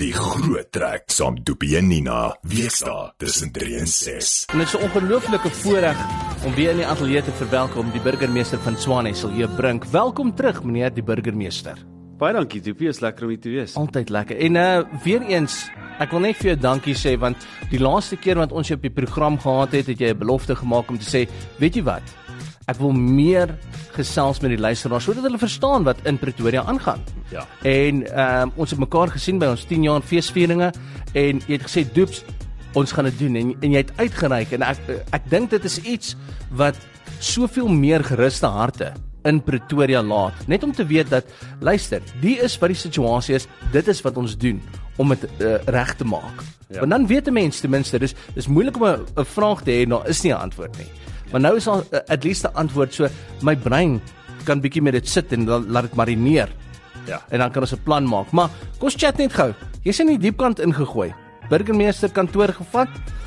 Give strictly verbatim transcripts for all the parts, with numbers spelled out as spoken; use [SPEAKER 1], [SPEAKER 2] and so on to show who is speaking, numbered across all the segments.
[SPEAKER 1] Die groot trek saam Doopie en Nina, weesdae tussen drie en ses.
[SPEAKER 2] En dit is 'n ongelooflike voorreg om weer in die ateljee te verwelkom die burgemeester van Tshwane, Silje Brink. Welkom terug, meneer die burgemeester.
[SPEAKER 3] Baie dankie, Doopie, is lekker om hier te wees.
[SPEAKER 2] Altyd lekker. En uh, weer eens, ek wil net vir jou dankie sê, want die laaste keer wat ons jou op die program gehad het, het jy 'n belofte gemaak om te sê, weet jy wat, ek wil meer gesels met die luisteraars, sodat hulle verstaan wat in Pretoria aangaan.
[SPEAKER 3] Ja.
[SPEAKER 2] En um, ons het mekaar gesien by ons tien jaar feesvieringe, en jy het gesê, Doeps, ons gaan dit doen, en, en jy het uitgereik, en ek, ek dink dit is iets wat soveel meer geruste harte in Pretoria laat, net om te weet dat, luister, die is wat die situasie is, dit is wat ons doen, om het uh, reg te maak. Ja. Want dan weet 'n mens ten minste, dis, dis moeilik om 'n vraag te hê, nou is nie 'n antwoord nie. Maar nou is al uh, at least 'n antwoord, so my brein kan bietjie met dit sit en dan laat dit marineer. Ja. En dan kan ons 'n plan maak. Maar kom ons chat net gou. Jy's in die diepkant ingegooi. Burgemeester kantoor gevat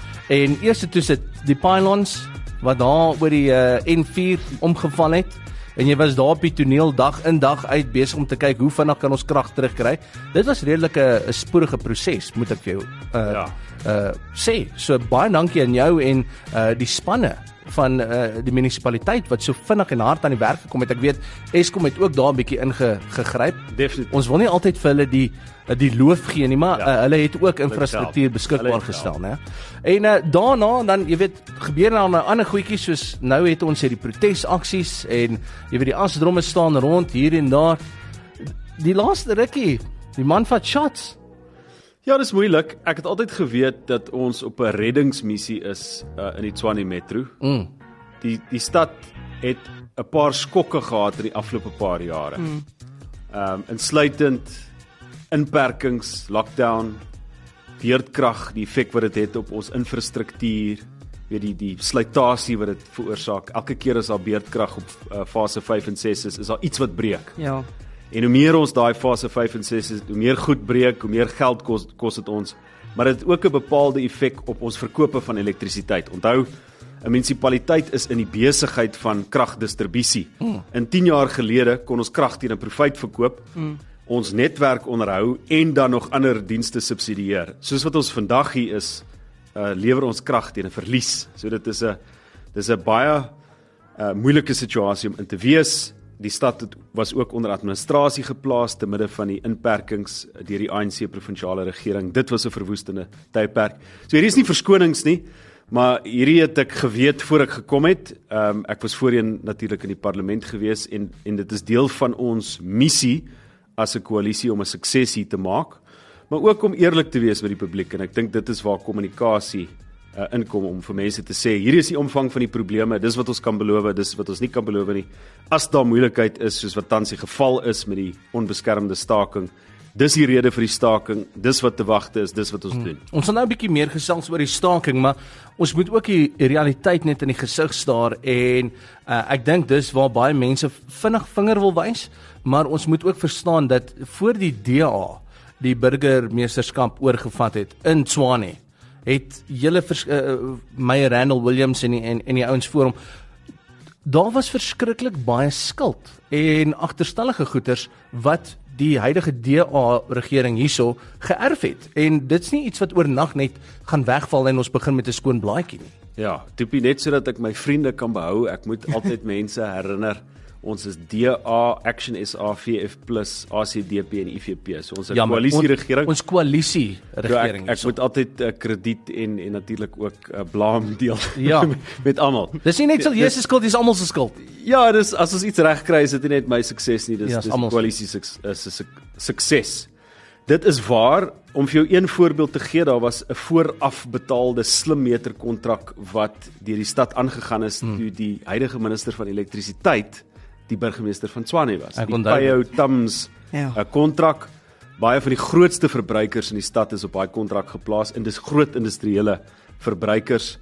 [SPEAKER 2] en eers toe sit die pylons wat daar oor die uh, N vier omgeval het. En jy was daar op die toneel dag in dag uit besig om te kyk hoe vinnig kan ons krag terugkry. Dit was redelik 'n spoedige proses, moet ek vir jou uh, ja. uh, sê. So baie dankie aan jou en uh, die spanne van uh, die munisipaliteit wat so vinnig en hard aan die werk gekom het. Ek weet Eskom het ook daar 'n bietjie ingegryp.
[SPEAKER 3] Definitief.
[SPEAKER 2] Ons wil nie altyd vir hulle die die loof gee nie, maar ja. uh, hulle het ook infrastruktuur beskikbaar gestel, né? En uh, daarna dan, jy weet, gebeur dan 'n ander goedjies soos nou het ons hier die protesaksies en jy weet die asdromme staan rond hier en daar. Die laaste rukkie, die man vat shots.
[SPEAKER 3] Ja, dis moeilik. Ek het altyd geweet dat ons op 'n reddingsmissie is uh, in die Tshwane Metro. Mm. Die die stad het 'n paar skokke gehad in die afgelope paar jare. Mm. Um insluitend inperkings, lockdown, beerdkrag, die effek wat dit het op ons infrastruktuur, weet die die slytasie wat dit veroorsaak. Elke keer as daar beerdkrag op uh, fase vyf en ses is, is daar iets wat breek.
[SPEAKER 2] Ja.
[SPEAKER 3] En hoe meer ons daai fase vyf en ses is, hoe meer goed breek, hoe meer geld kos kos dit ons. Maar dit het ook 'n bepaalde effek op ons verkope van elektrisiteit. Onthou, 'n munisipaliteit is in die besigheid van kragdistribusie. Mm. In tien jaar gelede kon ons krag teen 'n profiet verkoop. Mm. Ons netwerk onderhou en dan nog ander dienste subsidieer. Soos wat ons vandag hier is, uh, lewer ons krag teen 'n verlies. So dit is 'n dis 'n baie uh, moeilike situasie om in te wees. Die stad het, was ook onder administrasie geplaas te midde van die inperkings deur die A N C provinsiale regering. Dit was 'n verwoestende tydperk. So hierdie is nie verskonings nie, maar hierdie het ek geweet voor ek gekom het. Um, ek was voorheen natuurlik in die parlement gewees en en dit is deel van ons missie as 'n koalisie om 'n sukses hier te maak, maar ook om eerlik te wees met die publiek, en ek dink dit is waar kommunikasie uh, inkom, om vir mense te sê, hier is die omvang van die probleme, dis wat ons kan beloof, dis wat ons nie kan beloof nie. As daar moeilikheid is, soos wat tans die geval is met die onbeskermde staking, dis die rede vir die staking, dis wat te wagte is, dis wat ons hmm. doen.
[SPEAKER 2] Ons gaan nou 'n bietjie meer gesels oor die staking, maar ons moet ook die realiteit net in die gesig staar, en uh, ek dink dis waar baie mense vinnig vinger wil wys, maar ons moet ook verstaan dat voor die D A die burgemeesterskap oorgevat het in Tshwane, het julle uh, Meyer Randall Williams en die, en, en die ouens voor hom, daar was verskriklik baie skuld en agterstallige goeders wat die huidige D A regering hierso geërf het. En dit's nie iets wat oornag net gaan wegval en ons begin met 'n skoon blaadjie nie.
[SPEAKER 3] Ja, Doopie, net sodat ek my vriende kan behou, ek moet altyd mense herinner, ons is D A, Action S A, V F plus, A C D P en I F P. So ons is 'n koalisieregering.
[SPEAKER 2] Ons koalisie regering.
[SPEAKER 3] Ek, ek moet altyd uh, krediet en en natuurlik ook uh, blame deel
[SPEAKER 2] ja.
[SPEAKER 3] met, met almal.
[SPEAKER 2] Dis nie net Silje se skuld, dis almal se skuld.
[SPEAKER 3] Ja, dis as ons iets reg kry, is dit nie net my sukses nie, dis
[SPEAKER 2] ja,
[SPEAKER 3] dis die koalisie se su sukses. Dit is waar. Om vir jou een voorbeeld te gee, daar was 'n voorafbetaalde slimmeter kontrak wat deur die stad aangegaan is hmm. toe die huidige minister van elektrisiteit die burgemeester van Tshwane was.
[SPEAKER 2] Ek
[SPEAKER 3] die Payou Tams ja. kontrak. Baie van die grootste verbruikers in die stad is op daai kontrak geplaas, en dis groot industriële verbruikers.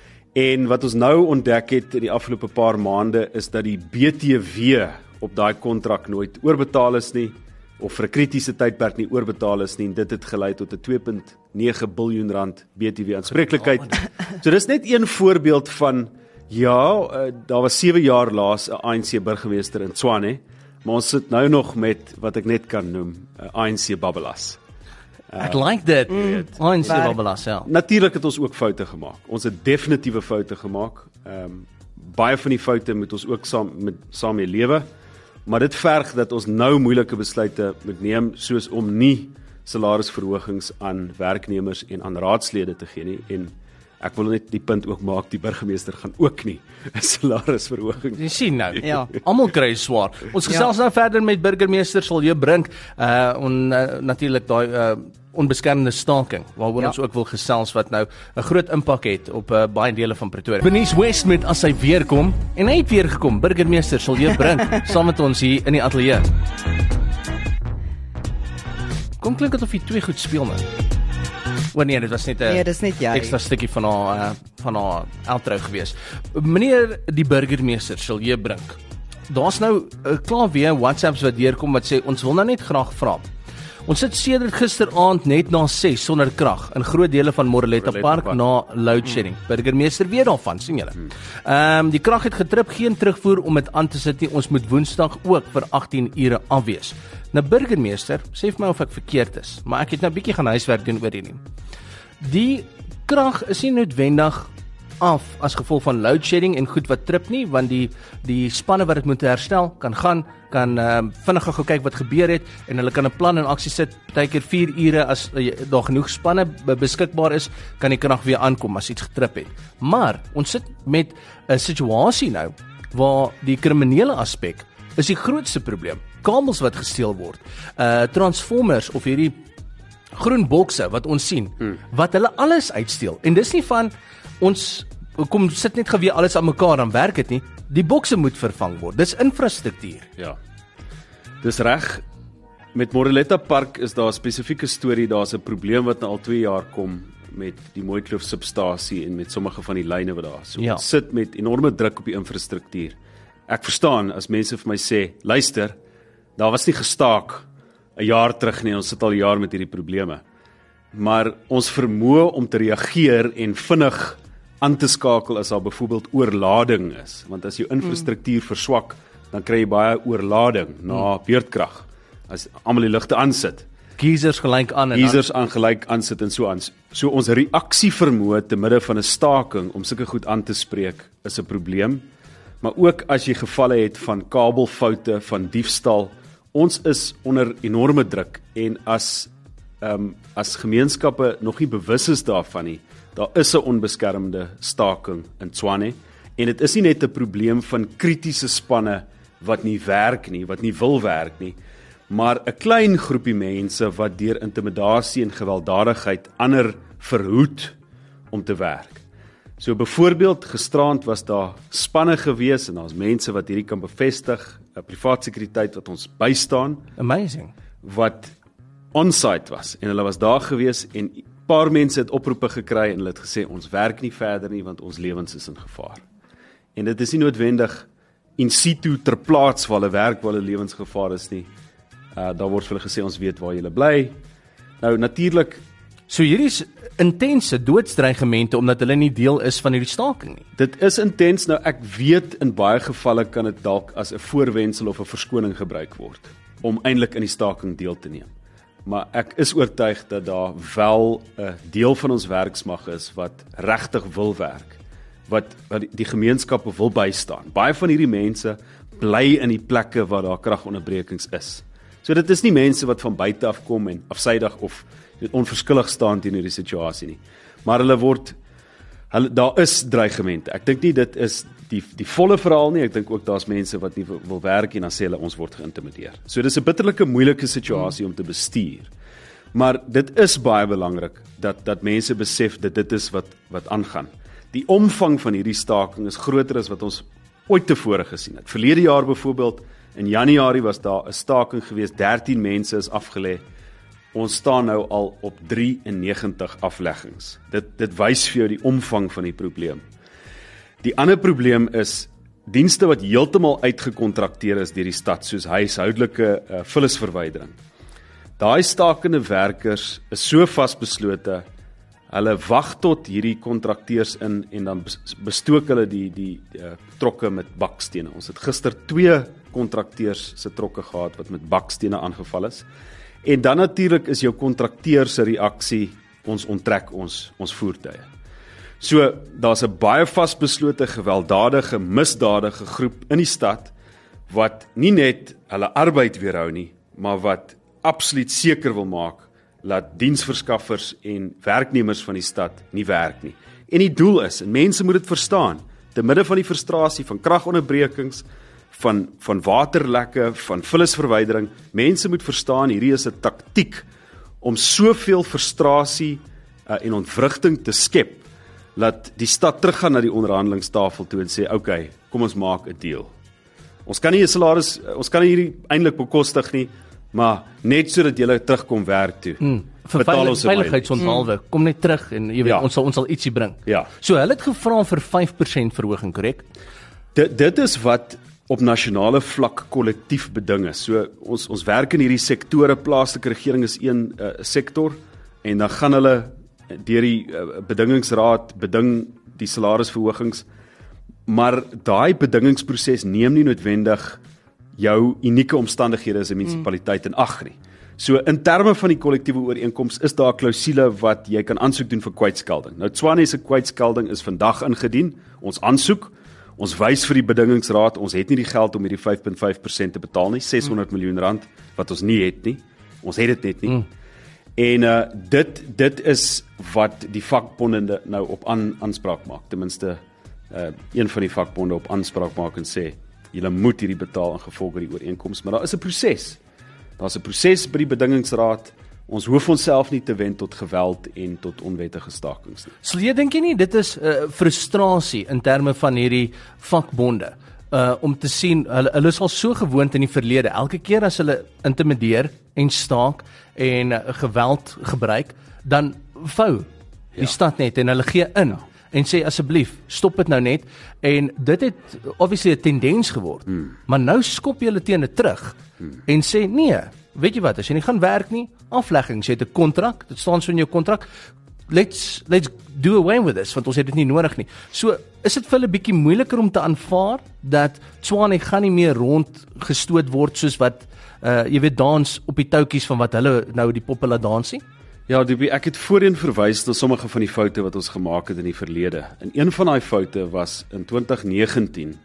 [SPEAKER 3] En wat ons nou ontdek het in die afgelope paar maande is dat die B T W op daai kontrak nooit oorbetaal is nie, of vir 'n kritiese tydperk nie oorbetaal is nie, en dit het gelei tot 'n twee komma nege biljoen rand B T W aanspreeklikheid. So dis net een voorbeeld van ja, uh, daar was sewe jaar laas 'n A N C burgemeester in Tshwane, maar ons sit nou nog met wat ek net kan noem 'n A N C babbelas.
[SPEAKER 2] Ek like dit.
[SPEAKER 4] Mm,
[SPEAKER 2] Ons
[SPEAKER 4] waar.
[SPEAKER 2] is belas, ja.
[SPEAKER 3] Natuurlik het ons ook foute gemaak. Ons het definitiewe foute gemaak. Ehm um, baie van die foute moet ons ook saam met saam mee lewe. Maar dit verg dat ons nou moeilike besluite moet neem, soos om nie salarisverhogings aan werknemers en aan raadslede te gee nie. En ek wil net die punt ook maak, die burgemeester gaan ook nie 'n salarisverhoging.
[SPEAKER 2] Jy sien nou.
[SPEAKER 4] Ja.
[SPEAKER 2] Almal kry swaar. Ons gesels nou verder met burgemeester Silje Brink, uh en uh, natuurlik daai uh onbeskermde staking waaroor
[SPEAKER 4] Ja.
[SPEAKER 2] ons ook wil gesels wat nou 'n groot impak het op uh, baie dele van Pretoria. Bernice West met as hy weer kom en hy het weer gekom. Burgemeester Silje Brink saam met ons hier in die ateljee. Kom klink dit of jy twee goed speel nou. O nee, dit was net 'n
[SPEAKER 4] Nee, dis net jy.
[SPEAKER 2] ekstra stukkie van haar uh, van haar outro gewees. Meneer die burgemeester Silje Brink. Daar's nou uh, klaar weer WhatsApps wat deurkom wat sê ons wil nou net graag vra. Ons sit sedert gisteraand net na ses sonder krag in groot dele van Moreletta Park na load shedding. Hmm. Burgemeester weet daarvan, sien julle. Ehm um, die krag het getrip, geen terugvoer om dit aan te sit nie. Ons moet Woensdag ook vir agttien ure afwees. Nou burgemeester, sê vir my of ek verkeerd is, maar ek het nou 'n bietjie gaan huiswerk doen oor hierdie. Die krag is nie noodwendig af as gevolg van load shedding en goed wat trip nie, want die die spanne wat dit moet herstel kan gaan kan um, vinnig gou kyk wat gebeur het en hulle kan 'n plan in aksie sit. Partykeer vier ure as uh, daar genoeg spanne beskikbaar is, kan die krag weer aankom as iets getrip het. Maar ons sit met 'n situasie nou waar die kriminele aspek is die grootste probleem. Kabels wat gesteel word, uh transformers of hierdie groen bokse wat ons sien, hmm. wat hulle alles uitsteel. En dis nie van ons kom sit net geweer alles aan mekaar, dan werk dit nie. Die bokse moet vervang word. Dis infrastruktuur.
[SPEAKER 3] Ja. Dis reg. Met Moreletta Park is daar 'n spesifieke storie, daar's 'n probleem wat nou al twee jaar kom met die Mooikloof substasie en met sommige van die lyne wat daar is. So
[SPEAKER 2] Ja.
[SPEAKER 3] ons sit met enorme druk op die infrastruktuur. Ek verstaan as mense vir my sê, luister, daar was nie gestaak 'n jaar terug nie, ons sit al 'n jaar met hierdie probleme. Maar ons vermoë om te reageer en vinnig aan te skakel as daar byvoorbeeld oorlading is, want as jou infrastruktuur mm. verswak, dan kry jy baie oorlading na mm. beurtkrag. As almal die ligte aansit,
[SPEAKER 2] Geisers gelyk aan en
[SPEAKER 3] geisers aan gelyk aansit en so aan. So ons reaksievermoë te midde van 'n staking om sulke goed aan te spreek is 'n probleem. Maar ook as jy gevalle het van kabelfoute, van diefstal, ons is onder enorme druk en as um, as gemeenskappe nog nie bewus is daarvan nie, daar is 'n onbeskermde staking in Tshwane en dit is nie net 'n probleem van kritiese spanne wat nie werk nie, wat nie wil werk nie, maar 'n klein groepie mense wat deur intimidasie en gewelddadigheid ander verhoed om te werk. So byvoorbeeld gisterand was daar spanne gewees en daar's mense wat hierdie kan bevestig, 'n privaat sekuriteit wat ons bystaan,
[SPEAKER 2] amazing.
[SPEAKER 3] wat on-site was en hulle was daar gewees en 'n paar mense het oproepe gekry en hulle het gesê ons werk nie verder nie want ons lewens is in gevaar. En dit is nie noodwendig in situ ter plaas waar hulle werk waar hulle lewens gevaar is nie. Uh, daar word vir hulle gesê ons weet waar julle bly. Nou natuurlik,
[SPEAKER 2] So hierdie is intense doodsdreigemente omdat hulle nie deel is van hierdie staking nie.
[SPEAKER 3] dit is intens. Nou ek weet in baie gevalle kan dit dalk as 'n voorwendsel of 'n verskoning gebruik word om eintlik in die staking deel te neem. Maar ek is oortuig dat daar wel 'n deel van ons werksmag is wat regtig wil werk, wat, wat die gemeenskappe wil bystaan. Baie van hierdie mense bly in die plekke waar daar kragonderbrekings is. So dit is nie mense wat van buite af kom en afsydig of onverskillig staan teenoor die situasie nie. Maar hulle word hulle daar is dreigemente. Ek dink nie dit is die die volle verhaal nie. Ek dink ook daar's mense wat nie wil werk en dan sê hulle ons word geïntimideer. So dis 'n bitterlike moeilike situasie om te bestuur. Maar dit is baie belangrik dat dat mense besef dat dit is wat wat aangaan. Die omvang van hierdie staking is groter as wat ons ooit tevore gesien het. Verlede jaar byvoorbeeld in Januarie was daar 'n staking geweest, dertien mense is afgelê. Ons staan nou al op negentig afleggings. Dit dit wys vir jou die omvang van die probleem. Die ander probleem is dienste wat heeltemal uitgekontrakteer is deur die stad, soos huishoudelike uh, vullisverwydering. Daai stakende werkers is so vasbeslote, hulle wag tot hierdie kontrakteurs in en dan bestook hulle die die uh, trokke met bakstene. Ons het gister twee kontrakteurs se trokke gehad wat met bakstene aangeval is. En dan natuurlik is jou kontrakteur se reaksie, ons onttrek ons ons voertuie. So, daar's 'n baie vasbeslote, gewelddadige, misdadige groep in die stad wat nie net hulle arbeid weerhou nie, maar wat absoluut seker wil maak dat diensverskaffers en werknemers van die stad nie werk nie. En die doel is, en mense moet dit verstaan, te midde van die frustrasie van kragonderbrekings, van van waterlekke, van vullisverwydering, mense moet verstaan hierdie is 'n taktiek om soveel frustrasie uh, en ontwrigting te skep dat die stad teruggaan na die onderhandelingstafel toe en sê, oké, okay, kom ons maak 'n deal. Ons kan nie 'n salaris, ons kan nie hierdie eintlik bekostig nie, maar net sodat jy terugkom werk toe.
[SPEAKER 2] Hmm. Vir veiligheidsonthalwe, mm. kom net terug en jy weet, ja. ons sal ons sal ietsie bring.
[SPEAKER 3] Ja.
[SPEAKER 2] So hulle het gevra vir vyf persent verhoging, korrek?
[SPEAKER 3] Dit dit is wat op nasionale vlak kollektief beding is. So ons ons werk in hierdie sektore, plaaslike regering is een uh, sektor en dan gaan hulle deur die uh, bedingingsraad beding die salarisverhogings, maar daai bedingingsproses neem nie noodwendig jou unieke omstandighede as 'n munisipaliteit in ag nie. So in terme van die kollektiewe ooreenkoms is daar 'n klousule wat jy kan aansoek doen vir kwytskelding. Nou Tshwane se kwytskelding is vandag ingedien. Ons aansoek, ons wys vir die bedingingsraad, ons het nie die geld om hierdie vyf komma vyf persent te betaal nie, ses honderd miljoen rand wat ons nie het nie. Ons het dit net nie. Mm. En uh, dit dit is wat die vakbonde nou op aan, aanspraak maak. Ten minste uh, een van die vakbonde op aanspraak maak en sê julle moet hierdie betaal in gevolge die ooreenkoms, maar daar is 'n proses. Daar's 'n proses by die bedingingsraad. Ons hoef onsself nie te wend tot geweld en tot onwettige stakings nie.
[SPEAKER 2] Sal jy dink jy nie dit is 'n uh, frustrasie in terme van hierdie vakbonde uh, om te sien hulle hulle is al so gewoond in die verlede elke keer as hulle intimideer en staak en uh, geweld gebruik, dan vou die ja. stad net en hulle gee in. Ja. En sê asseblief, stop dit nou net. En dit het obviously 'n tendens geword. Hmm. Maar nou skop jy hulle teen dit terug hmm. en sê nee, weet jy wat, as jy nie gaan werk nie, afleggings, jy het 'n kontrak, dit staan so in jou kontrak. Let's let's do away with this, want ons het dit nie nodig nie. So is dit vir hulle bietjie moeiliker om te aanvaar dat Tshwane gaan nie meer rondgestoot word soos wat uh, jy weet dans op die toutjies van wat hulle nou die poppe laat dansie?
[SPEAKER 3] Ja, Dubie, ek het voorheen verwys na sommige van die foute wat ons gemaak het in die verlede. En een van daai foute was in twintig negentien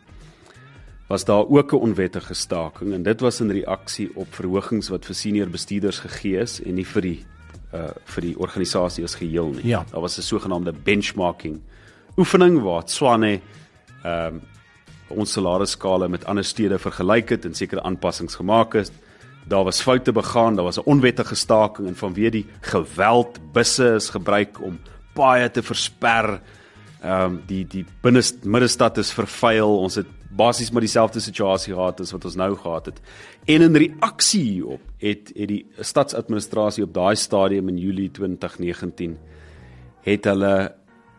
[SPEAKER 3] was daar ook 'n onwettige staking en dit was in reaksie op verhogings wat vir senior bestuurders gegee is en nie vir die uh, vir die organisasie as geheel nie.
[SPEAKER 2] Ja.
[SPEAKER 3] Daar was 'n sogenaamde benchmarking oefening waar Tshwane ehm um, ons salarisskale met ander stede vergelyk het en sekere aanpassings gemaak het. Daar was foute begaan, daar was 'n onwettige staking en vanweë die geweld busse is gebruik om paaie te versper. Ehm um, die die binneste middestad is vervuil. Ons het basies maar dieselfde situasie gehad as wat ons nou gehad het. En in reaksie hierop het het die stadsadministrasie op daai stadium in Julie twintig negentien het hulle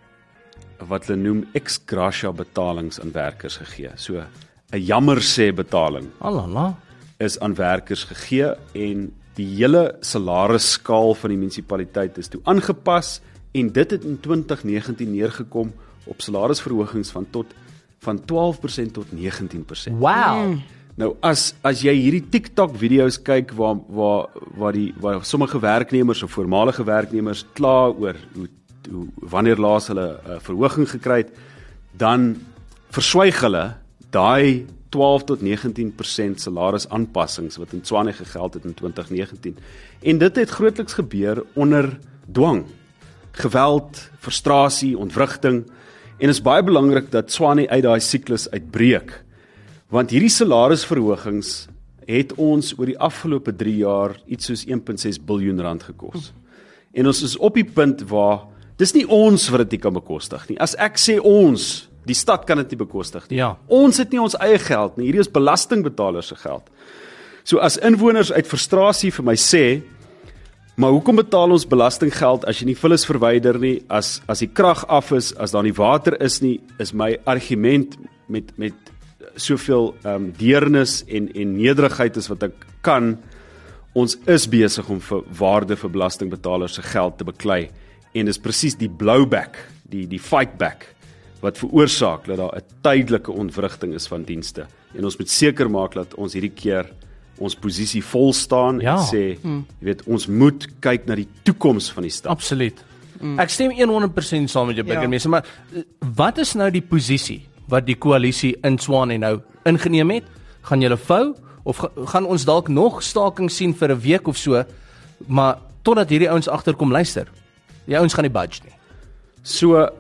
[SPEAKER 3] wat hulle noem ex gratia betalings aan werkers gegee. So 'n jammer sê betaling.
[SPEAKER 2] Alala.
[SPEAKER 3] Is aan werkers gegee en die hele salarisskaal van die munisipaliteit is toe aangepas en dit het in twintig negentien neergekom op salarisverhogings van tot van twaalf persent tot negentien persent.
[SPEAKER 2] Wow. Mm.
[SPEAKER 3] Nou as as jy hierdie TikTok video's kyk waar waar waar die waar sommige werknemers of voormalige werknemers kla oor hoe, hoe wanneer laas hulle 'n uh, verhoging gekry het, dan verswyg hulle daai twaalf tot negentien persent salarisaanpassings wat in Tshwane gegeld het in twintig negentien. En dit het grootliks gebeur onder dwang, geweld, frustrasie, ontwrigting. En is baie belangrik dat Tshwane uit daai siklus uitbreek. Want hierdie salarisverhogings het ons oor die afgelope drie jaar iets soos een komma ses biljoen rand gekos. En ons is op die punt waar dis nie ons wat dit nie kan bekostig nie. As ek sê ons die stad kan dit nie bekostig nie.
[SPEAKER 2] Ja.
[SPEAKER 3] Ons het nie ons eie geld nie. Hierdie is belastingbetalers se geld. So as inwoners uit frustrasie vir my sê, maar hoekom betaal ons belastinggeld as jy nie vullis verwyder nie, as as die krag af is, as daar nie water is nie, is my argument met met soveel ehm um, deernis en en nederigheid is wat ek kan, ons is besig om vir waarde vir belastingbetalers se geld te beklei en dis presies die blowback, die die fightback wat veroorsaak dat daar 'n tydelike ontwrigting is van dienste. En ons moet seker maak dat ons hierdie keer ons posisie vol staan
[SPEAKER 2] Ja.
[SPEAKER 3] en sê, hmm. jy weet, ons moet kyk na die toekoms van die stad.
[SPEAKER 2] Absoluut. Mm. Ek stem honderd persent saam met jou, burgemeester, ja. maar wat is nou die posisie wat die koalisie in Tshwane nou ingeneem het? Gaan julle vou of gaan ons dalk nog staking sien vir 'n week of so, maar totdat hierdie ouens agterkom luister. Die ouens gaan nie budge nie.
[SPEAKER 3] So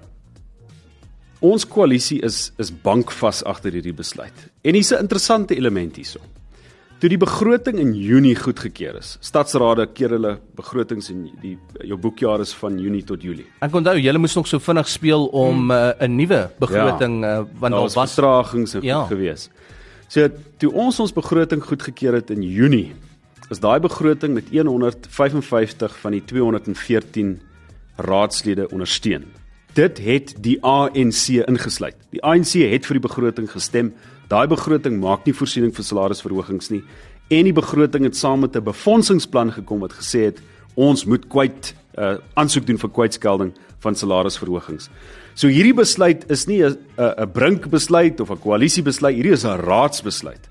[SPEAKER 3] ons koalisie is is bankvas agter hierdie besluit. En hier's 'n interessante element hierso. Toe die begroting in Junie goedgekeur is, stadsrade keer hulle begrotings in die jou boekjaar is van Junie tot Julie.
[SPEAKER 2] Ek onthou julle moes nog so vinnig speel om 'n uh, 'n nuwe begroting ja, uh, want daar was
[SPEAKER 3] vertragings en
[SPEAKER 2] ja.
[SPEAKER 3] goed gewees. So toe ons ons begroting goedgekeur het in Junie, is daai begroting met honderd vyf en vyftig van die tweehonderd en veertien raadslede ondersteun. Dit het die A N C ingesluit. Die A N C het vir die begroting gestem. Daai begroting maak nie voorsiening vir salarisverhogings nie en die begroting het saam met 'n befondsingsplan gekom wat gesê het ons moet kwyt uh, aansoek doen vir kwytskelding van salarisverhogings. So hierdie besluit is nie 'n 'n brinkbesluit of 'n koalisiebesluit, hierdie is 'n raadsbesluit.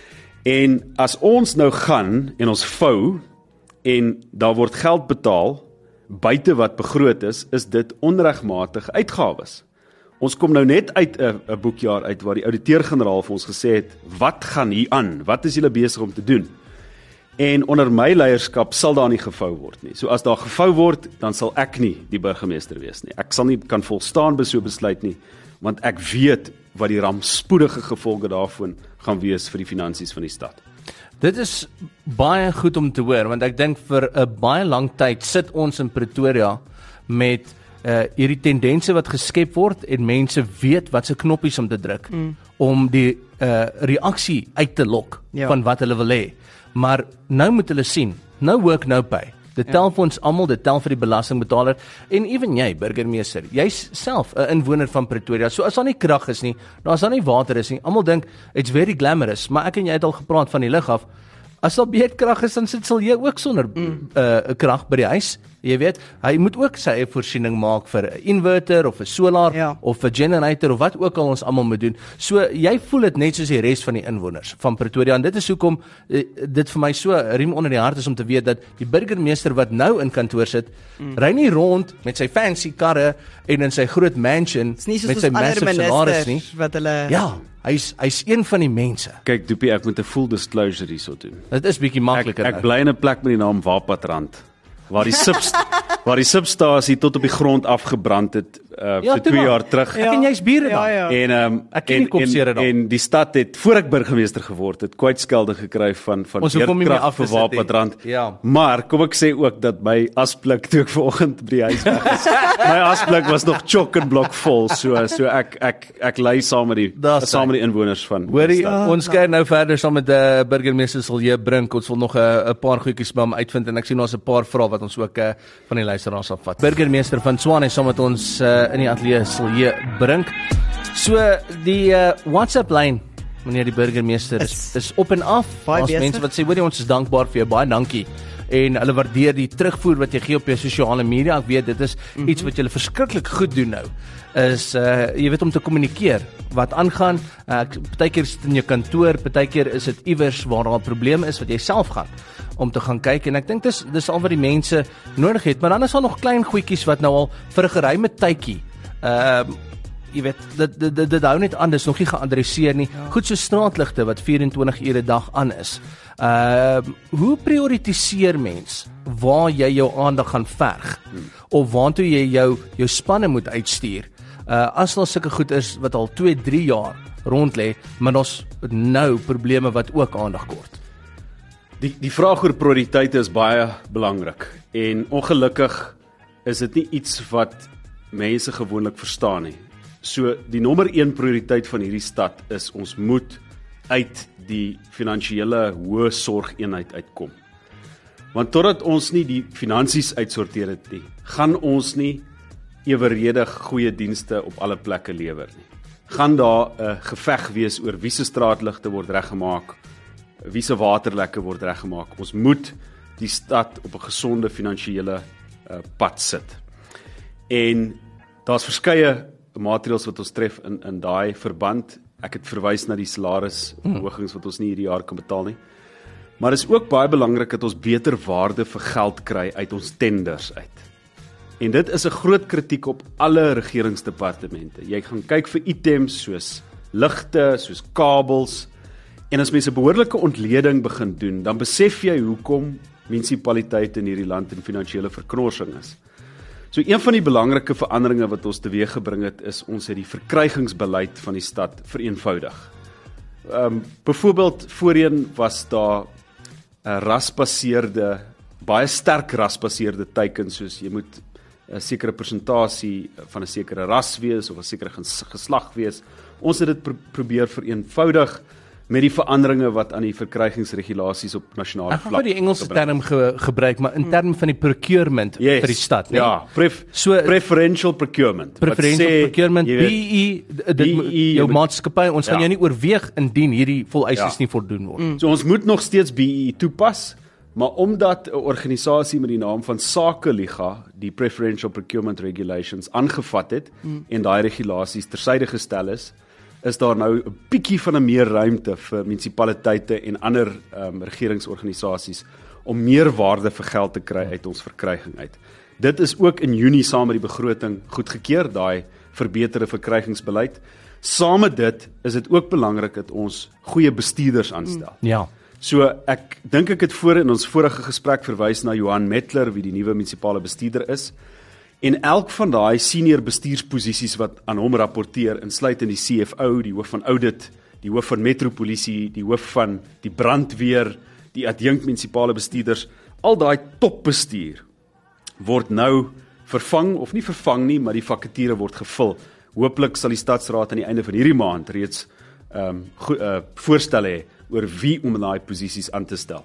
[SPEAKER 3] En as ons nou gaan en ons vou en daar word geld betaal buite wat begroot is, is dit onregmatige uitgawes. Ons kom nou net uit 'n 'n boekjaar uit waar die ouditeur-generaal vir ons gesê het, wat gaan hier aan? Wat is julle besig om te doen? En onder my leierskap sal daar nie gevou word nie. So as daar gevou word, dan sal ek nie die burgemeester wees nie. Ek sal nie kan volstaan by so 'n besluit nie, want ek weet wat die rampspoedige gevolge daarvan gaan wees vir die finansies van die stad.
[SPEAKER 2] Dit is baie goed om te hoor, want ek dink vir 'n baie lang tyd sit ons in Pretoria met uh, hierdie tendense wat geskep word en mense weet wat se knoppies om te druk mm. om die uh, reaksie uit te lok ja. van wat hulle wil hê. Maar nou moet hulle sien, no work, no pay. Dit tel ja. vir ons almal, dit tel vir die belastingbetaler en ewen jy, burgemeester, jy's self 'n inwoner van Pretoria. So as daar nie krag is nie, nou as daar nie water is nie, almal dink it's very glamorous, maar ek en jy het al gepraat van die lig af. As daar beedkrag is, dan sit sal jy ook sonder 'n mm. uh, krag by die huis. Jy weet, hy moet ook sy eie voorsiening maak vir 'n inverter of 'n solar ja. of 'n generator of wat ook al ons almal moet doen. So jy voel dit net soos die res van die inwoners van Pretoria en dit is hoekom uh, dit vir my so riem onder die hart is om te weet dat die burgemeester wat nou in kantoor sit, mm. ry nie rond met sy fancy karre en in sy groot mansion met sy massive salaris nie.
[SPEAKER 4] Wat hulle
[SPEAKER 2] ja, hy's hy's een van die mense.
[SPEAKER 3] Kyk, Doopie, ek moet 'n full disclosure hierso doen.
[SPEAKER 2] Dit is bietjie makliker.
[SPEAKER 3] Ek, ek bly in 'n plek met die naam Wapatrand, waar die subst waar die substasie tot op die grond afgebrand het uh,
[SPEAKER 2] ja,
[SPEAKER 3] vir twee jaar terug.
[SPEAKER 2] Ek en jy's bure dan.
[SPEAKER 4] Ja, ja.
[SPEAKER 3] En um,
[SPEAKER 2] ek ken
[SPEAKER 3] en,
[SPEAKER 2] die kopseere dan.
[SPEAKER 3] En die stad het voor ek burgemeester geword het kwytskelding gekry van van Weerkrag vir Wapatrand.
[SPEAKER 2] Ja.
[SPEAKER 3] Maar kom ek sê ook dat my asblik toe ek vanoggend by die huis weg is. My asblik was nog chock en blok vol. So so ek ek ek lei saam met die saam met die inwoners van.
[SPEAKER 2] Hoorie, ons kyk nou verder saam met die uh, burgemeester sal jy bring. Ons wil nog 'n uh, paar goedjies by hom uitvind en ek sien ons 'n paar vrae wat ons ook uh, van die luisteraars afvat. Burgemeester van Tshwane saam met ons uh, in die ateljee sal jy bring. So die uh, WhatsApp lyn meneer die burgemeester is, is op en af. Ons mense wat sê hoorie ons is dankbaar vir jou, baie dankie. En hulle waardeer die terugvoer wat jy gee op jou sosiale media. Ek weet dit is mm-hmm. iets wat jy verskriklik goed doen nou. Is uh, jy weet om te kommunikeer wat aangaan. Uh, partykeer sit in jou kantoor, partykeer is dit iewers waar daar 'n probleem is wat jy self gaan om te gaan kyk en ek dink dis dis al wat die mense nodig het. Maar dan is daar nog klein goedjies wat nou al vir 'n geruime tydjie ehm uh, jy weet, dit dit dit, dit hou net aan, dis nog nie geadresseer nie. Ja. Goed so straatligte wat vyf-en-twintig ure 'n dag aan is. Uh hoe prioritiseer mens waar jy jou aandag gaan verg hmm. of waartoe jy jou jou spanne moet uitstuur? Uh as daar sulke goed is wat al twee, drie jaar rond lê, maar ons nou probleme wat ook aandag kort.
[SPEAKER 3] Die die vraag oor prioriteite is baie belangrik en ongelukkig is dit nie iets wat mense gewoonlik verstaan nie. So die nommer een prioriteit van hierdie stad is ons moet uit die finansiële hoë sorgeenheid uitkom. Want totdat ons nie die finansies uitsorteer het nie, gaan ons nie eweredig goeie dienste op alle plekke lewer nie. Gaan daar 'n geveg wees oor wie se straatligte word reggemaak, wie se waterlekke word reggemaak. Ons moet die stad op 'n gesonde finansiële uh, pad sit. En daar's verskeie maatreëls wat ons tref in in daai verband. Ek het verwys na die salarisverhogings wat ons nie hierdie jaar kan betaal nie. Maar dit is ook baie belangrik dat ons beter waarde vir geld kry uit ons tenders uit. En dit is 'n groot kritiek op alle regeringsdepartemente. Jy gaan kyk vir items soos ligte, soos kabels, en as mense 'n behoorlike ontleding begin doen, dan besef jy hoekom munisipaliteite in hierdie land in finansiële verknorsing is. So een van die belangrike veranderinge wat ons teweeggebring het, is ons het die verkrygingsbeleid van die stad vereenvoudig. Ehm um, byvoorbeeld voorheen was daar 'n rasbaseerde, baie sterk rasbaseerde teiken, soos jy moet 'n sekere persentasie van 'n sekere ras wees of 'n sekere geslag wees. Ons het dit pro probeer vereenvoudig met die veranderinge wat aan die verkrygingsregulasies op nasionale vlak.
[SPEAKER 2] Ek gaan die Engelse term ge gebruik, maar in terme van die procurement
[SPEAKER 3] yes,
[SPEAKER 2] vir die stad, nee?
[SPEAKER 3] Ja, pref,
[SPEAKER 2] so,
[SPEAKER 3] preferential procurement.
[SPEAKER 2] Preferential sê, procurement, B E, dit jou maatskappy, ons ja. gaan jou nie oorweeg indien hierdie vereistes ja. nie voldoen word.
[SPEAKER 3] Mm. So ons moet nog steeds B E toepas, maar omdat 'n organisasie met die naam van Sakeliga die Preferential Procurement Regulations aangevat het mm. en daai regulasies tersyde gestel is, is daar nou 'n bietjie van 'n meer ruimte vir munisipaliteite en ander um, regeringsorganisasies om meer waarde vir geld te kry uit ons verkryging uit. Dit is ook in Junie saam met die begroting goedgekeur, daai verbeterde verkrygingsbeleid. Saam met dit is dit ook belangrik dat ons goeie bestuurders aanstel.
[SPEAKER 2] Ja.
[SPEAKER 3] So ek dink ek het voor in ons vorige gesprek verwys na Johan Mettler, wie die nuwe munisipale bestuurder is. En elk van daai senior bestuursposisies wat aan hom rapporteer, insluit in die C F O, die hoof van audit, die hoof van metropolisie, die hoof van die brandweer, die adjunkt munisipale bestuurders, al daai topbestuur word nou vervang, of nie vervang nie, maar die vakature word gevul. Hooplik sal die stadsraad aan die einde van hierdie maand reeds um, uh, voorstelle hê oor wie om daai posisies aan te stel.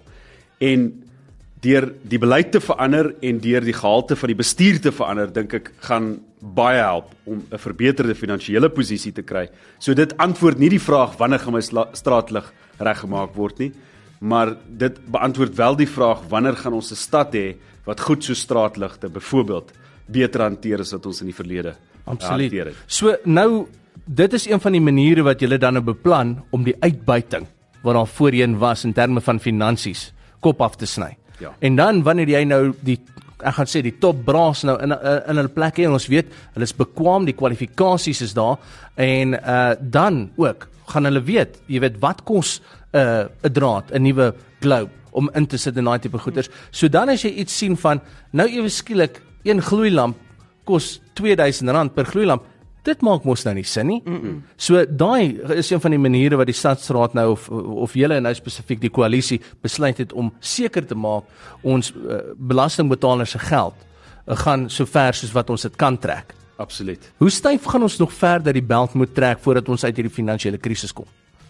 [SPEAKER 3] En deur die beleid te verander en deur die gehalte van die bestuur te verander, dink ek gaan baie help om 'n verbeterde finansiële posisie te kry. So dit antwoord nie die vraag wanneer gaan my straatlig reggemaak word nie, maar dit beantwoord wel die vraag wanneer gaan ons 'n stad hê wat goed so straatligte byvoorbeeld beter hanteer as wat ons in die verlede
[SPEAKER 2] Absoluut.
[SPEAKER 3] hanteer het.
[SPEAKER 2] So nou, dit is een van die maniere wat julle dan nou beplan om die uitbuiting wat daar voorheen was in terme van finansies kop af te sny.
[SPEAKER 3] Ja.
[SPEAKER 2] En dan wanneer jy nou die ek gaan sê die top braas nou in in hulle plek hê, ons weet hulle is bekwam, die kwalifikasies is daar en uh, dan ook gaan hulle weet, jy weet wat kos 'n uh, 'n draad, 'n nuwe globe om in te sit in daai tipe goeders. So dan as jy iets sien van nou ewe skielik een gloeilamp kos twee duisend rand per gloeilamp, dit maak mos nou nie sin nie. Mm -mm. So daai is een van die maniere wat die stadsraad nou of of julle nou spesifiek die koalisie besluit het om seker te maak ons uh, belastingbetalers se geld uh, gaan so ver soos wat ons dit kan trek.
[SPEAKER 3] Absoluut.
[SPEAKER 2] Hoe styf gaan ons nog verder die belt moet trek voordat ons uit hierdie finansiële krisis kom?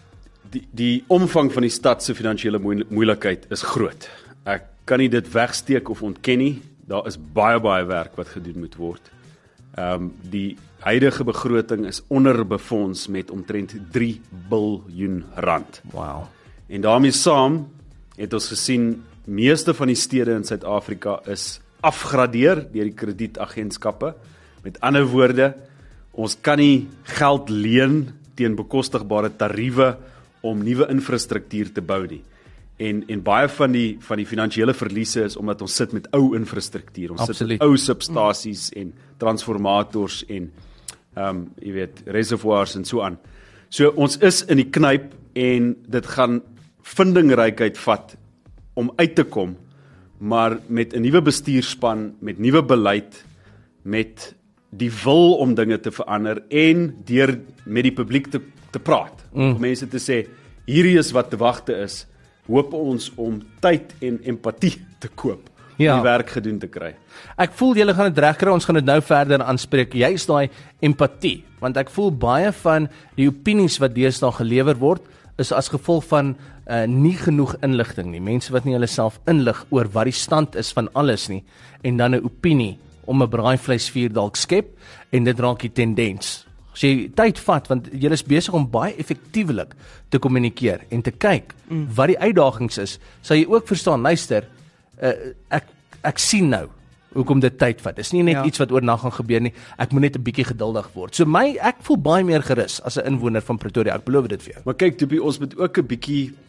[SPEAKER 3] Die die omvang van die stad se finansiële moeilikheid is groot. Ek kan nie dit wegsteek of ontken nie. Daar is baie baie werk wat gedoen moet word. Ehm um, die huidige begroting is onderbefonds met omtrent drie biljoen rand.
[SPEAKER 2] Wow.
[SPEAKER 3] En daarmee saam het ons gesien meeste van die stede in Suid-Afrika is afgradeer deur die kredietagentskappe. Met ander woorde, ons kan nie geld leen teen bekostigbare tariewe om nuwe infrastruktuur te bou nie. En en baie van die van die finansiële verliese is omdat ons sit met ou infrastruktuur. Ons
[SPEAKER 2] Absoluut.
[SPEAKER 3] sit met ou substasies en transformators en ehm um, jy weet reservoirs en so aan. So ons is in die knyp en dit gaan vindingrykheid vat om uit te kom, maar met 'n nuwe bestuurspan, met nuwe beleid, met die wil om dinge te verander en deur met die publiek te te praat. Mm. Om mense te sê hierdie is wat te wagte is. Hoop ons om tyd en empatie te koop om
[SPEAKER 2] ja.
[SPEAKER 3] die werk gedoen te kry.
[SPEAKER 2] Ek voel julle gaan dit regkry, ons gaan dit nou verder aanspreek. Juist daai empatie, want ek voel baie van die opinies wat deesdae gelewer word is as gevolg van uh, nie genoeg inligting nie. Mense wat nie hulle self inlig oor wat die stand is van alles nie en dan 'n opinie om 'n braaivleisvuur dalk skep en dit raak die tendens. As jy tyd vat, want jy is besig om baie effektiewelik te kommunikeer en te kyk mm. wat die uitdagings is, sal jy ook verstaan, luister, uh, ek, ek sien nou hoekom dit tyd vat. Dis nie net ja. iets wat oornag gaan gebeur nie, ek moet net 'n bietjie geduldig word. So my, ek voel baie meer gerus as 'n inwoner van Pretoria, ek beloof dit vir jou.
[SPEAKER 3] Maar kyk, Toepie, ons moet ook 'n bietjie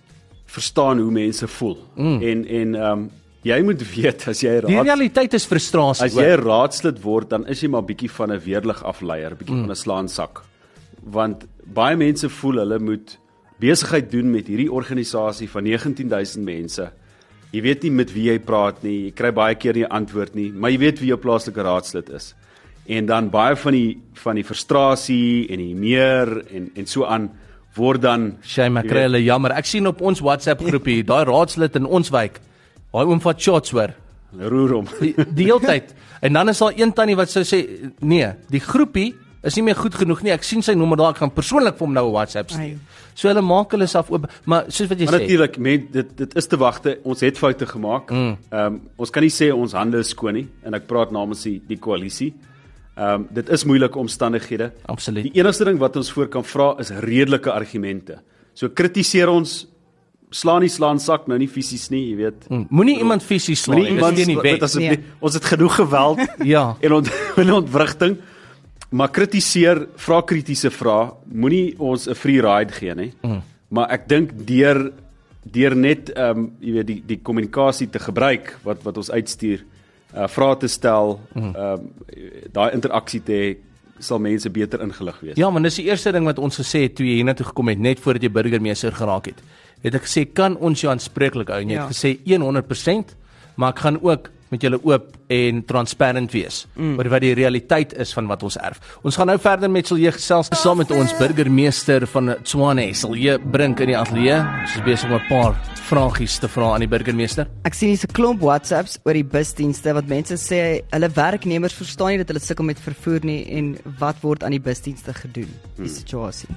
[SPEAKER 3] verstaan hoe mense voel. Mm. En en ehm um, jy moet weet as jy raad,
[SPEAKER 2] die realiteit is frustrasie.
[SPEAKER 3] As jy raadslid word, dan is jy maar bietjie van 'n weerlig afleier, bietjie mm. van 'n slaansak. Want baie mense voel hulle moet besigheid doen met hierdie organisasie van negentien duisend mense. Jy weet nie met wie jy praat nie, jy kry baie keer nie 'n antwoord nie, maar jy weet wie jou plaaslike raadslid is. En dan baie van die van die frustrasie en die meer en en so aan word dan
[SPEAKER 2] Shame, ek kry hulle jammer. Ek sien op ons WhatsApp groepie, daai raadslid in ons wijk, daai oom vat shots hoor.
[SPEAKER 3] Roer hom.
[SPEAKER 2] Die, die hele tyd. En dan is daar een tannie wat sou sê, nee, die groepie is nie meer goed genoeg nie. Ek sien sy nommer daar, ek gaan persoonlik vir hom nou 'n WhatsApp stuur. So hulle maak hulle self oop, maar soos wat jy
[SPEAKER 3] maar
[SPEAKER 2] sê.
[SPEAKER 3] Natuurlik, men, dit dit is te wagte. Ons het foute gemaak. Ehm mm. um, ons kan nie sê ons hande is skoon nie en ek praat namens die, die koalisie. Ehm um, dit is moeilike omstandighede.
[SPEAKER 2] Absoluut.
[SPEAKER 3] Die enigste ding wat ons voor kan vra is redelike argumente. So kritiseer ons, slaan nie slaan sak nou nie fisies nie, jy weet.
[SPEAKER 2] Mm. Moenie iemand fisies slaan nie.
[SPEAKER 3] Iemand,
[SPEAKER 2] dis nie wet.
[SPEAKER 3] Nee. Ons het genoeg geweld
[SPEAKER 2] ja.
[SPEAKER 3] en ont, ontwrigting. Maar kritiseer, vra kritiese vrae, moenie ons 'n free ride gee nie. Mm. Maar ek dink deur deur net ehm um, jy weet die die kommunikasie te gebruik wat wat ons uitstuur, uh, vrae te stel, ehm mm. um, daai interaksie te hê, sal mense beter ingelig wees.
[SPEAKER 2] Ja, want dis die eerste ding wat ons gesê het toe jy hiernatoe gekom het, net voordat jy burgemeester geraak het. Het ek gesê, kan ons jou aanspreeklik hou? En jy ja. het gesê honderd persent, maar ek gaan ook met julle oop en transparant wees mm. oor wat die realiteit is van wat ons erf. Ons gaan nou verder met Silje gesels saam met ons burgemeester van Tshwane, Silje Brink in die ateljee. Ons is besig om 'n paar vragies te vra aan die burgemeester.
[SPEAKER 4] Ek sien hier's 'n klomp WhatsApps oor die busdienste wat mense sê hulle werknemers verstaan nie dat hulle sukkel met vervoer nie en wat word aan die busdienste gedoen. Die situasie.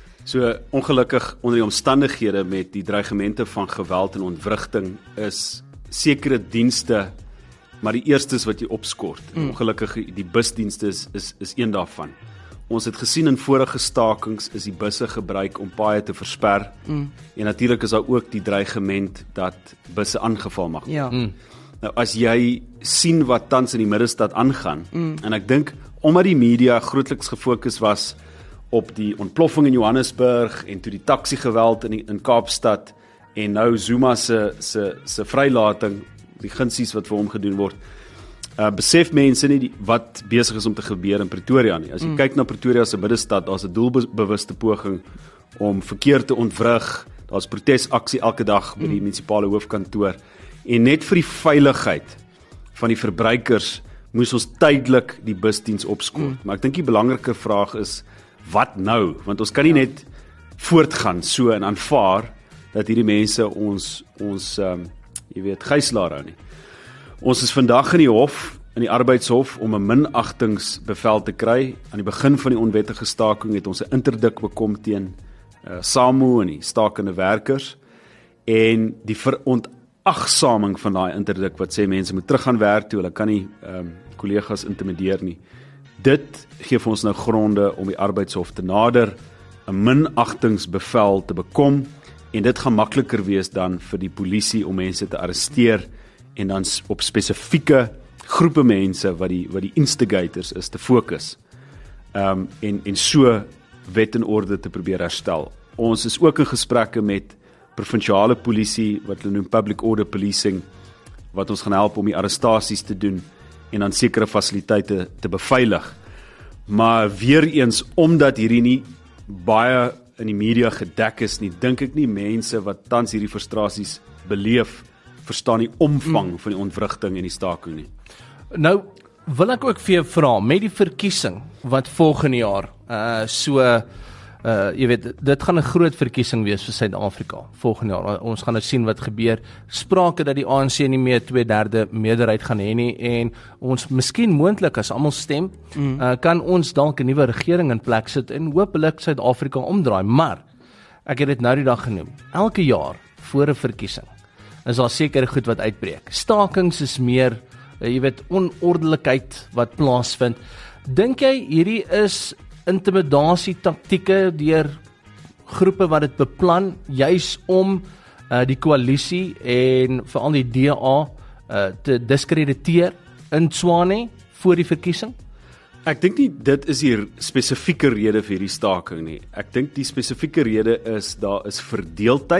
[SPEAKER 3] So ongelukkig onder die omstandighede met die dreigemente van geweld en ontwrigting is sekere dienste maar die eerstes wat jy opskort. Mm. Ongelukkig die busdienste is, is is een daarvan. Ons het gesien in vorige stakings is die busse gebruik om paaie te versper. Mm. En natuurlik is daar ook die dreigement dat busse aangeval mag word.
[SPEAKER 4] Ja. Mm.
[SPEAKER 3] Nou as jy sien wat tans in die middestad aangaan mm. en ek dink omdat die media grootliks gefokus was op die ontploffing in Johannesburg en toe die taxi geweld in die, in Kaapstad en nou Zuma se se se vrylating, die gunsies wat vir hom gedoen word. Uh, besef mense nie die, wat besig is om te gebeur in Pretoria nie. As jy mm. kyk na Pretoria se middestad, daar's 'n doelbewuste poging om verkeer te ontwrig. Daar's protesaksie elke dag by die mm. munisipale hoofkantoor en net vir die veiligheid van die verbruikers moes ons tydelik die busdiens opskort. Mm. Maar ek dink die belangrike vraag is wat nou? Want ons kan nie ja. net voortgaan so en aanvaar dat hierdie mense ons ons um, jy weet, gijslaar hou nie. Ons is vandag in die hof, in die arbeidshof, om 'n minagtingsbevel te kry. Aan die begin van die onwettige staking het ons 'n interdik bekom teen uh, SAMU en die stakende werkers. En die verontagsaming van daai interdik wat sê mense moet teruggaan werk toe, hulle kan nie um, kollegas intimideer nie. Dit gee vir ons nou gronde om die arbeidshof te nader, 'n minagtingsbevel te bekom. En dit gaan makliker wees dan vir die polisie om mense te arresteer en dan op spesifieke groepe mense wat die wat die instigators is te fokus. Ehm um, en en so wet en orde te probeer herstel. Ons is ook in gesprekke met provinsiale polisie wat hulle noem public order policing wat ons gaan help om die arrestasies te doen en dan sekere fasiliteite te beveilig. Maar weer eens omdat hierdie nie baie in die media gedek is nie, dink ek nie mense wat tans hierdie frustrasies beleef, verstaan die omvang mm. van die ontwrigting en die staking nie.
[SPEAKER 2] Nou, wil ek ook vir jou vra, met die verkiesing wat volgende jaar, uh, so, uh, jy weet, dit gaan 'n groot verkiesing wees vir Suid-Afrika, volgende jaar, ons gaan nou sien wat gebeur, sprake dat die A N C nie meer twee derde meerderheid gaan hê nie, en ons, miskien moontlik as almal stem, mm. uh, kan ons dalk 'n nuwe regering in plek sit, en hopelik Suid-Afrika omdraai, maar, ek het dit nou die dag genoem, elke jaar, voor 'n verkiesing, is daar sekere goed wat uitbreek, stakings is meer, uh, jy weet, onordelikheid wat plaasvind. Dink jy hierdie is intimidasie taktieke deur groepe wat dit beplan juis om uh, die koalisie en veral die D A uh, te diskrediteer in Tshwane voor die verkiesing?
[SPEAKER 3] Ek dink nie dit is die spesifieke rede vir hierdie staking nie. Ek dink die spesifieke rede is daar is verdeeldheid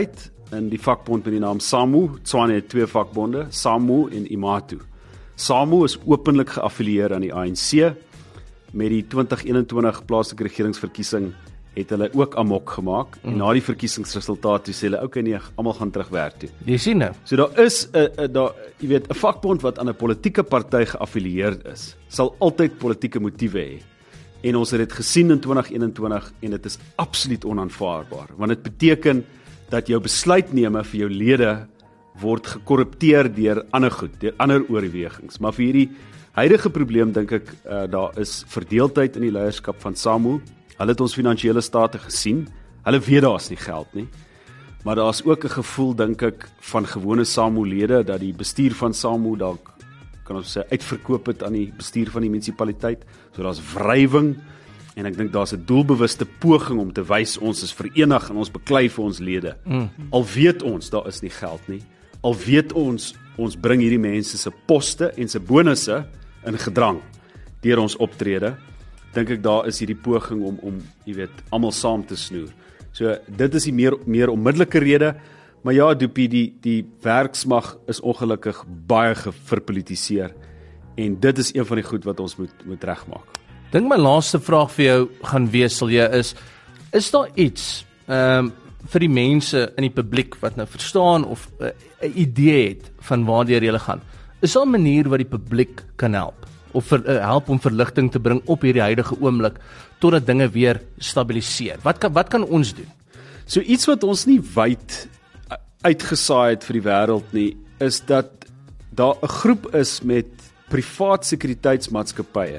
[SPEAKER 3] in die vakbond met die naam SAMU. Tswane het twee vakbonde, SAMU en IMATU. SAMU is openlik geaffilieer aan die A N C. Met die twintig eenentwintig plaaslike regeringsverkiesing het hulle ook amok gemaak. Mm. En na die verkiesingsresultate sê hulle, okay nee, almal gaan terug werk toe.
[SPEAKER 2] Jy sien nou.
[SPEAKER 3] So daar is 'n uh, uh, daar jy weet 'n vakbond wat aan 'n politieke party geaffilieerd is, sal altyd politieke motiewe hê. En ons het dit gesien in twintig eenentwintig en dit is absoluut onaanvaarbaar, want dit beteken dat jou besluitneme vir jou lede word gekorrupteer deur ander goed, deur ander oorwegings. Maar vir hierdie huidige probleem dink ek uh, daar is verdeeldheid in die leierskap van SAMU. Hulle het ons finansiële state gesien. Hulle weet daar's nie geld nie. Maar daar's ook 'n gevoel dink ek van gewone SAMU-lede dat die bestuur van SAMU dalk kan ons sê uitverkoop het aan die bestuur van die munisipaliteit. So daar's wrywing en ek dink daar's 'n doelbewuste poging om te wys ons is verenig en ons beklei vir ons lede. Mm. Al weet ons daar is nie geld nie. Al weet ons ons bring hierdie mense se poste en se bonusse in gedrang deur ons optrede. Dink ek daar is hierdie poging om om jy weet almal saam te snoer. So dit is die meer meer onmiddellike rede, maar ja, Doopie, die die werksmag is ongelukkig baie verpolitiseer en dit is een van die goed wat ons moet moet regmaak.
[SPEAKER 2] Dink my laaste vraag vir jou gaan wees sal jy is is daar iets ehm um, vir die mense in die publiek wat nou verstaan of 'n uh, idee het van waartoe jy gaan? Is daar 'n manier wat die publiek kan help? Of ver, uh, help om verligting te bring op hierdie huidige oomblik totdat dinge weer stabiliseer. Wat kan wat kan ons doen?
[SPEAKER 3] So iets wat ons nie wyd uitgesaai het vir die wêreld nie, is dat daar 'n groep is met privaat sekuriteitsmaatskappye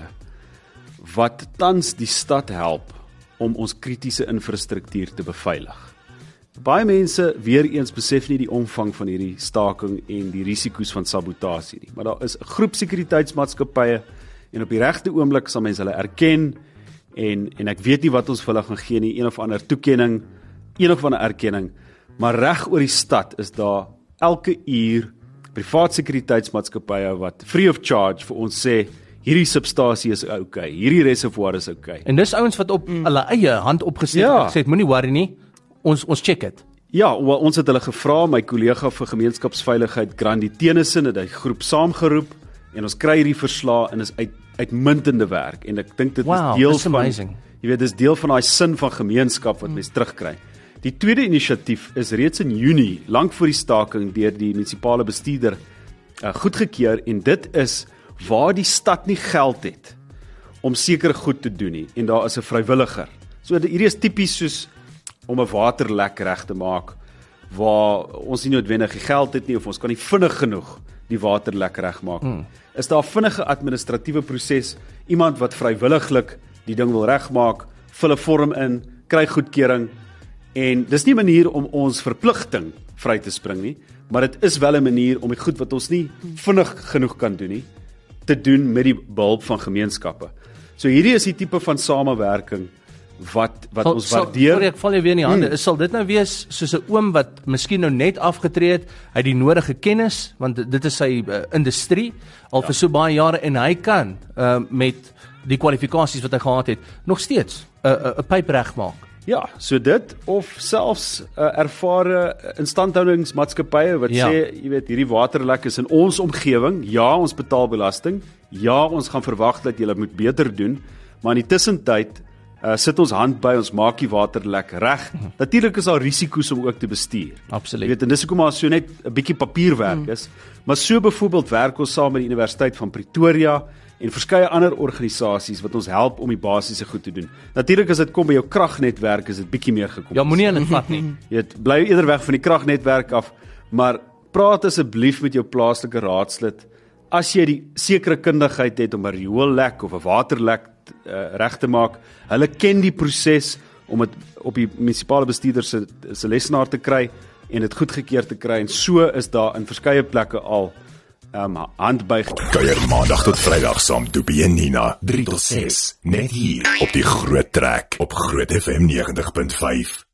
[SPEAKER 3] wat tans die stad help om ons kritiese infrastruktuur te beveilig. Baie mense weer eens besef nie die omvang van hierdie staking en die risiko's van sabotasie nie, maar daar is 'n groep sekuriteitsmaatskappye en op die regte oomblik sal mense hulle erken en en ek weet nie wat ons vir hulle gaan gee nie, een of ander toekenning, een of ander erkenning, maar reg oor die stad is daar elke uur privaat sekuriteitsmaatskappye wat free of charge vir ons sê hierdie substasie is okay, hierdie reservoir is okay.
[SPEAKER 2] En dis ouens wat op mm. hulle eie hand opgesit
[SPEAKER 3] ja.
[SPEAKER 2] het, sê moenie worry nie. Ons ons check dit.
[SPEAKER 3] Ja, well, ons het hulle gevra, my kollega vir gemeenskapsveiligheid Grandi Tennyson het hy groep saamgeroep en ons kry hierdie verslae en is uit uitmuntende werk en ek dink dit
[SPEAKER 2] wow,
[SPEAKER 3] is deel van
[SPEAKER 2] amazing.
[SPEAKER 3] Jy weet dis deel van daai sin van gemeenskap wat mm. mens terugkry. Die tweede inisiatief is reeds in Junie, lank voor die staking deur die munisipale bestuurder uh, goedgekeur en dit is waar die stad nie geld het om seker goed te doen nie en daar is 'n vrywilliger. So hierdie is tipies soos om 'n waterlek reg te maak waar ons nie noodwendig die geld het nie of ons kan nie vinnig genoeg die waterlek regmaak nie. Hmm. Is daar 'n vinnige administratiewe proses, iemand wat vrywilliglik die ding wil regmaak, vul 'n vorm in, kry goedkeuring en dis nie 'n manier om ons verpligting vry te spring nie, maar dit is wel 'n manier om die goed wat ons nie vinnig genoeg kan doen nie, te doen met die behulp van gemeenskappe. So hierdie is die tipe van samewerking wat wat
[SPEAKER 2] Val,
[SPEAKER 3] ons
[SPEAKER 2] sal,
[SPEAKER 3] waardeer.
[SPEAKER 2] Sorry, ek val jou weer in die hande.
[SPEAKER 3] Hmm.
[SPEAKER 2] Is sal dit nou wees soos 'n oom wat miskien nou net afgetree het, hy het die nodige kennis want dit is sy uh, industrie al ja. vir so baie jare en hy kan uh, met die kwalifikasies wat hy gehad het nog steeds 'n uh, 'n uh, pyp regmaak.
[SPEAKER 3] Ja, so dit of selfs uh, ervare instandhoudingsmaatskappye wat ja. sê, jy weet, hierdie waterlek is in ons omgewing. Ja, ons betaal belasting. Ja, ons gaan verwag dat julle moet beter doen, maar in die tussentyd uh, sit ons hand by, ons maak die waterlek reg. Mm-hmm. Natuurlik is daar risiko's om ook te bestuur.
[SPEAKER 2] Absoluut.
[SPEAKER 3] Jy weet, en dis hoekom maar so net 'n bietjie papierwerk mm. is, maar so byvoorbeeld werk ons saam met die Universiteit van Pretoria en verskeie ander organisasies wat ons help om die basiese goed te doen. Natuurlik as dit kom by jou kragnetwerk is dit bietjie meer gekompliseerd.
[SPEAKER 2] Ja, moenie aan dit vat nie.
[SPEAKER 3] Jy weet, bly eerder weg van die kragnetwerk af, maar praat asseblief met jou plaaslike raadslid as jy die sekere kundigheid het om 'n rioollek of 'n waterlek uh, reg te maak. Hulle ken die proses om dit op die munisipale bestuurder se se lesenaar te kry en dit goedgekeur te kry en so is daar in verskeie plekke al Um, handbuig.
[SPEAKER 1] Kuier maandag tot vrydag saam Doopie en Nina, drie tot ses, net hier op die Groot Trek op Groot F M negentig punt vyf.